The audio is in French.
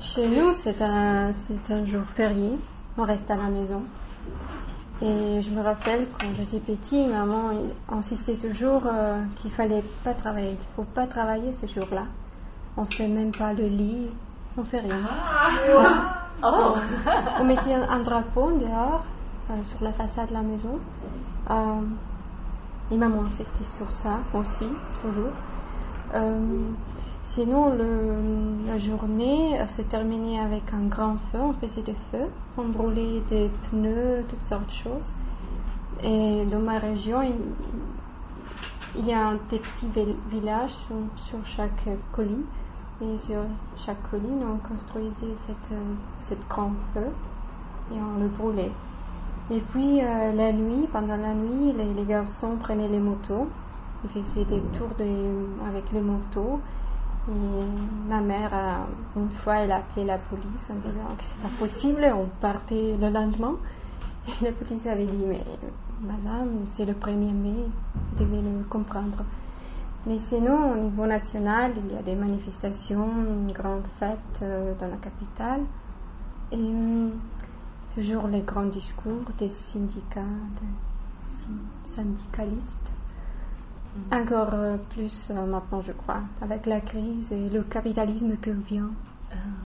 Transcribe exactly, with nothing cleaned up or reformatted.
Chez nous, c'est un, c'est un jour férié. On reste à la maison. Et je me rappelle, quand j'étais petit, maman insistait toujours euh, qu'il ne fallait pas travailler. Il ne faut pas travailler ce jour-là. On ne fait même pas le lit. On ne fait rien. Ah. on, Oh. on, on mettait un, un drapeau dehors, euh, sur la façade de la maison. Euh, et maman insistait sur ça aussi, toujours. Euh, sinon, le, la journée euh, s'est terminée avec un grand feu. On faisait des feux, on brûlait des pneus, toutes sortes de choses. Et dans ma région, il, il y a un des petits villages sur, sur chaque colline. Et sur chaque colline, on construisait cette, cette grand feu et on le brûlait. Et puis euh, la nuit, pendant la nuit, les, les garçons prenaient les motos. Ils faisaient des tours de, avec les motos. Et ma mère, a, une fois, elle a appelé la police en disant que c'est pas possible, on partait le lendemain. Et la police avait dit, mais madame, c'est le premier mai, vous devez le comprendre. Mais sinon, au niveau national, il y a des manifestations, une grande fête euh, dans la capitale. Et euh, toujours les grands discours des syndicats, des syndicalistes. Encore euh, plus euh, maintenant, je crois, avec la crise et le capitalisme qui vient.